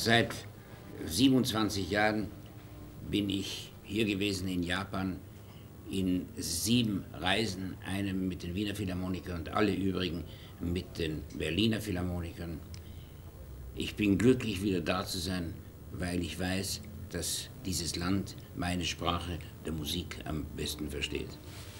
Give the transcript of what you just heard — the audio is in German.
Seit 27 Jahren bin ich hier gewesen in Japan in 7 Reisen, eine mit den Wiener Philharmonikern und alle übrigen mit den Berliner Philharmonikern. Ich bin glücklich, wieder da zu sein, weil ich weiß, dass dieses Land meine Sprache der Musik am besten versteht.